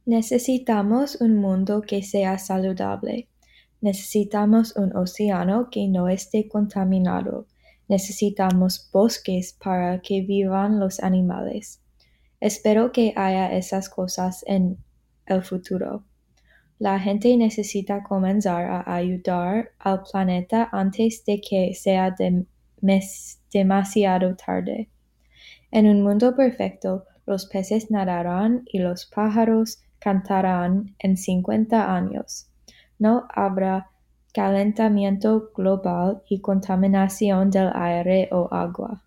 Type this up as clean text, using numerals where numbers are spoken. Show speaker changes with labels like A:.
A: Necesitamos un mundo que sea saludable. Necesitamos un océano que no esté contaminado. Necesitamos bosques para que vivan los animales. Espero que haya esas cosas en el futuro. La gente necesita comenzar a ayudar al planeta antes de que sea demasiado tarde. En un mundo perfecto, los peces nadarán y los pájaros cantarán en 50 años. No habrá calentamiento global y contaminación del aire o agua.